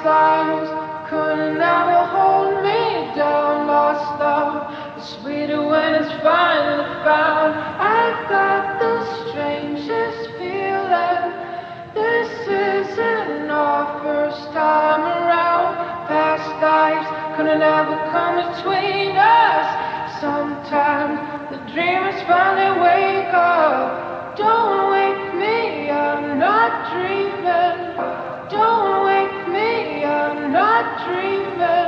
lives couldn't ever hold me down. Lost love is sweeter when it's finally found. I got the strangest feeling. This isn't our first time around. Past lives couldn't ever come between us. Sometimes the dreamers finally wake up. Don't wake me, I'm not dreaming. Don't wake me, I'm not dreaming.